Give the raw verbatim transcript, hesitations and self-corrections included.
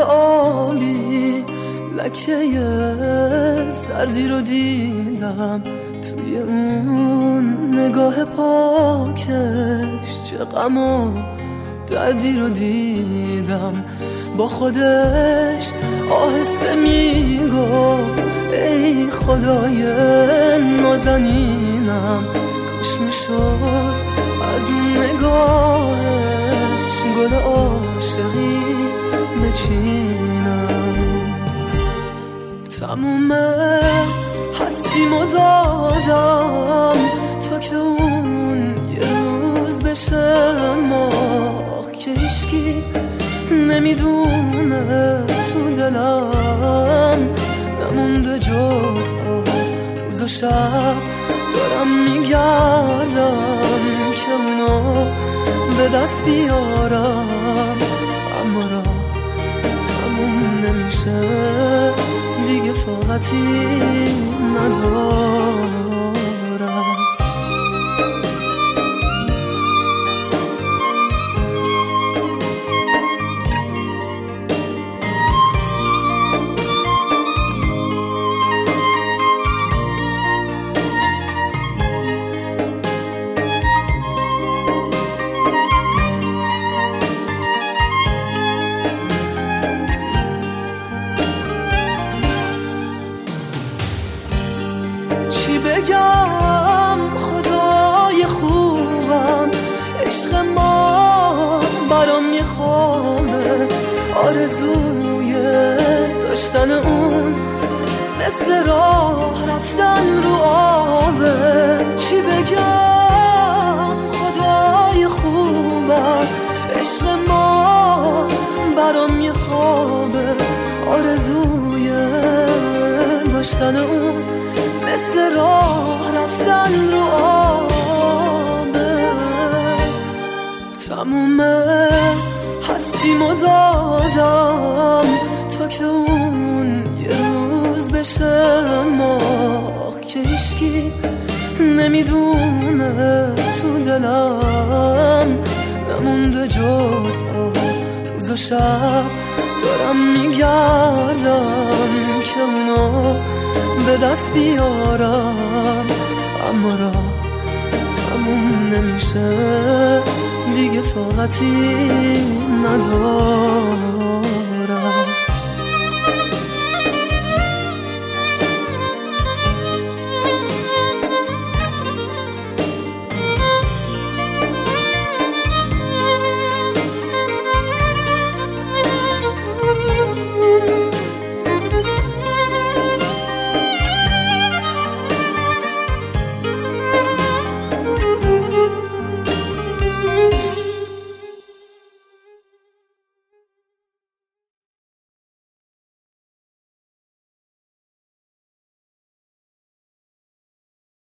آبی لکه سردی رو دیدم توی اون نگاه پاکش، چه غم و دردی رو دیدم. با خودش آهسته میگفت ای خدای نازنینم، کاش میشد از اون نگاهش گل عاشقی بچینم. تموم هستیمو دادم تا که اون یه روز بشه ماه که هیچکی نمیدونه تو دلم نمونده جز روز و شب دارم میگردم که اونو به دست بیارم، اما را تموم نمیشه دیگه، طاقتی ندارم. بگم خدای خوبم، عشق ما برام یه خوابه، آرزوی داشتن اون مثل راه رفتن رو آبه. چی بگم خدای خوبم، عشق ما برام یه خوابه، آرزوی داشتن اون مثل راه رفتن رو آبه. تموم هستیمو دادم تا که اون یه روز بشه ماه که هیچکی نمیدونه تو دلم نمونده جز روز و شب دارم میگردم که اونو به دست بیارم، اما را تموم نمیشه دیگه، طاقتی ندارم.